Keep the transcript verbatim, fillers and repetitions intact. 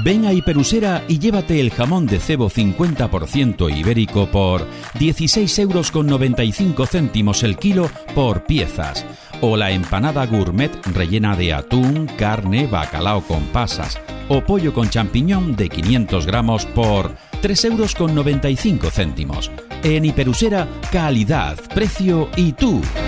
Ven a Hiperusera y llévate el jamón de cebo cincuenta por ciento ibérico por dieciséis euros con noventa y cinco céntimos el kilo por piezas. O la empanada gourmet rellena de atún, carne, bacalao con pasas. O pollo con champiñón de quinientos gramos por tres euros con noventa y cinco céntimos. En Hiperusera, calidad, precio y tú.